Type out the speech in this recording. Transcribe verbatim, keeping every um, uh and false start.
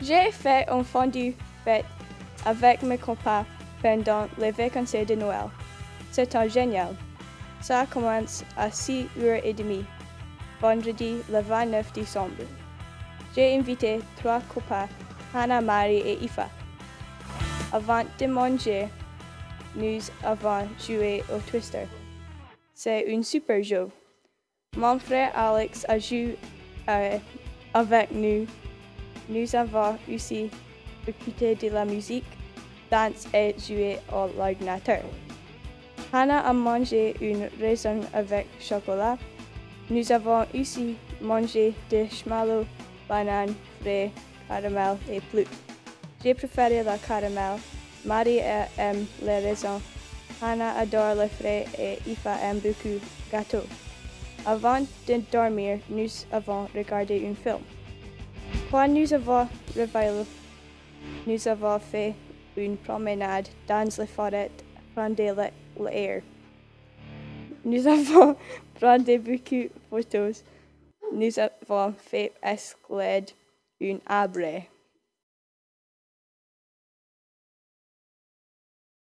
J'ai fait un fondue faite avec mes copains pendant les vacances de Noël. C'était génial. Ça commence à six heures trente, vendredi le vingt-neuf décembre. J'ai invité trois copains, Hannah, Marie et Ifa. Avant de manger, nous avons joué au Twister. C'est un super jeu. Mon frère Alex a joué euh, avec nous. Nous avons aussi écouté de la musique, dansé et joué à l'ordinateur. Hannah a mangé une raisin avec chocolat. Nous avons aussi mangé des marshmallows, bananes, frais, caramel et plus. J'ai préféré le caramel. Marie aime les raisins. Hannah adore les frais et Ifa aime beaucoup le gâteau. Avant de dormir, nous avons regardé un film. Quand nous avons réveillé, nous avons fait une promenade dans la forêt, prendre l'air. Nous avons pris beaucoup de photos. Nous avons fait escalader un arbre.